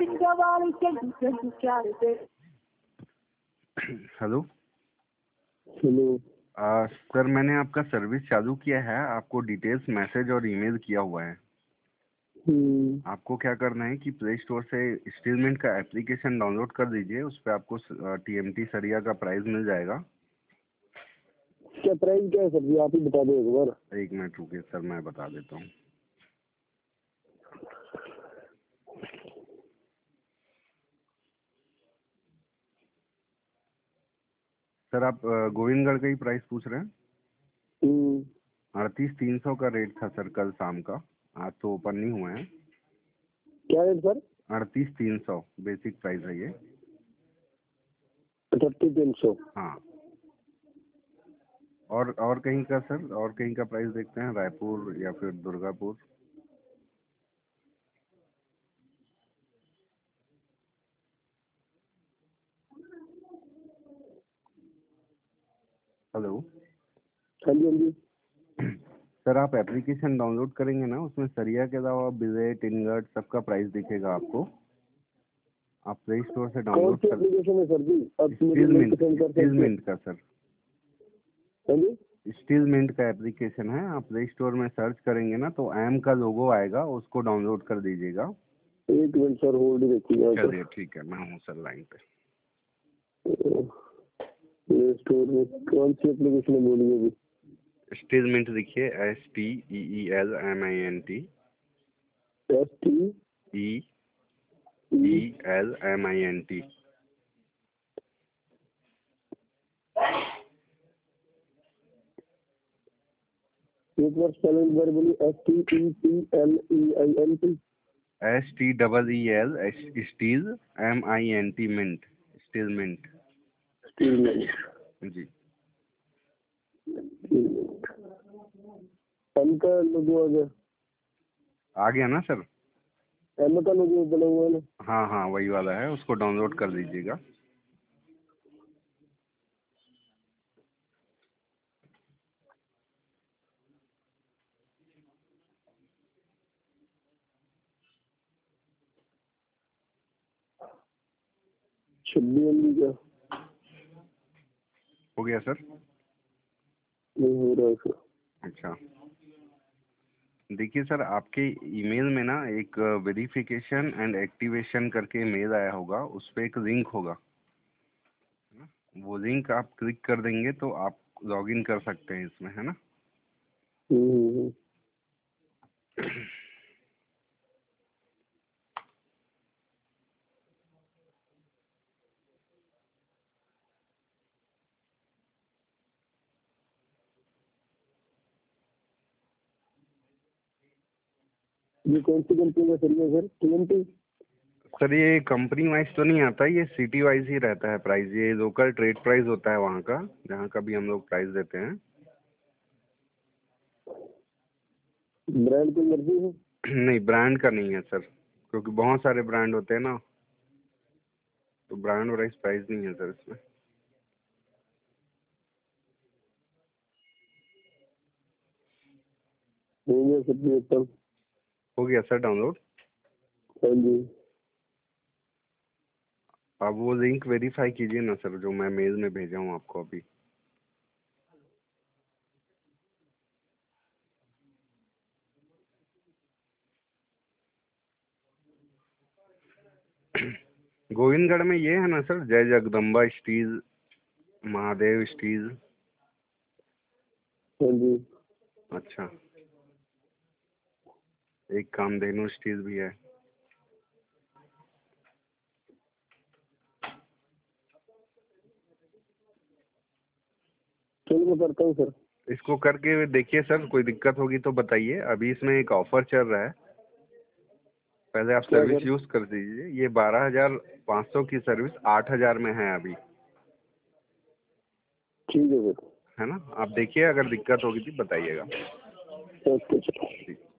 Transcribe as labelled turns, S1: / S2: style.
S1: Hello.
S2: Hello.
S1: Sir मैंने आपका service चालू किया है, आपको डिटेल्स मैसेज और ईमेल किया हुआ है। आपको क्या करना है कि प्ले स्टोर से स्टीलमेंट का एप्लीकेशन डाउनलोड कर दीजिए। उस पर आपको टीएमटी सरिया का प्राइस मिल जाएगा।
S2: क्या प्राइस क्या है सर जी, आप ही बता दो एक बार।
S1: 1 मिनट रुकिए सर, मैं बता देता हूँ। सर आप गोविंदगढ़ का ही प्राइस पूछ रहे हैं? 38,300 का रेट था सर कल शाम का। आज तो ओपन नहीं हुआ है।
S2: क्या रेट सर?
S1: 38,300 बेसिक प्राइस है ये।
S2: 38,300।
S1: हाँ। और कहीं का सर, और कहीं का प्राइस देखते हैं, रायपुर या फिर दुर्गापुर। हेलो।
S2: हाँ जी हाँ जी।
S1: सर आप एप्लीकेशन डाउनलोड करेंगे ना, उसमें सरिया के अलावा बिलेट इनगट सबका प्राइस दिखेगा आपको। आप प्ले स्टोर से
S2: कौन
S1: डाउनलोड
S2: सी
S1: कर।
S2: एप्लीकेशन है सर जी?
S1: स्टीलमेंट का सर।
S2: हाँ जी।
S1: स्टीलमेंट का एप्लीकेशन है, आप प्ले स्टोर में सर्च करेंगे ना तो एम का लोगो आएगा, उसको डाउनलोड कर दीजिएगा।
S2: एक मिनट सर, होल्ड रखिएगा।
S1: चलिए ठीक है, मैं हूँ सर लाइन पे।
S2: प्ले स्टोर में कौन सी एप्लीकेशन है बोलिए अभी?
S1: स्टीलमेंट लिखिए, STEELMINT। STEELMINT।
S2: एक बार स्पेलिंग बार बोलिए। STEELMEINT।
S1: STEEL steel MINT mint. Steelmint जी।
S2: एम का लोगो आ गया।
S1: आ गया ना सर?
S2: एम का लोगो बना हुआ है।
S1: हाँ हाँ वही वाला है, उसको डाउनलोड कर लीजिएगा।
S2: MB का
S1: हो गया सर?
S2: नहीं हो रहा है सर।
S1: अच्छा, देखिए सर आपके ईमेल में ना एक वेरिफिकेशन एंड एक्टिवेशन करके मेल आया होगा, उस पर एक लिंक होगा। वो लिंक आप क्लिक कर देंगे तो आप लॉगिन कर सकते हैं इसमें, है ना?
S2: ये कौन सी कंपनी का सर? Sir TMT?
S1: सर ये कंपनी वाइज तो नहीं आता, ये सिटी वाइज ही रहता है प्राइस। ये लोकल ट्रेड प्राइस होता है वहाँ का, जहाँ का भी हम लोग प्राइस देते हैं।
S2: ब्रांड की मर्जी है?
S1: नहीं, ब्रांड का नहीं है सर, क्योंकि बहुत सारे ब्रांड होते हैं ना, तो ब्रांड वाइज प्राइस नहीं है सर इसमें।
S2: हो गया सर जी एकदम।
S1: हो गया सर डाउनलोड।
S2: हाँ जी।
S1: आप वो लिंक वेरीफाई कीजिए ना सर, जो मैं मेल में भेजा हूँ आपको अभी। गोविंदगढ़ में ये है ना सर, जय जगदम्बा स्टील, महादेव स्टील।
S2: हाँ जी।
S1: अच्छा, एक कामधेनु स्टील भी है।
S2: चलो मैं करता हूँ सर।
S1: इसको करके देखिए सर, कोई दिक्कत होगी तो बताइए। अभी इसमें एक ऑफर चल रहा है, पहले आप
S2: क्या
S1: सर्विस
S2: सर?
S1: यूज कर दीजिए। ये 12,500 की सर्विस 8,000 में है अभी,
S2: ठीक है सर।
S1: है ना? आप देखिए, अगर दिक्कत होगी तो बताइएगा।
S2: Okay sir.
S1: जी।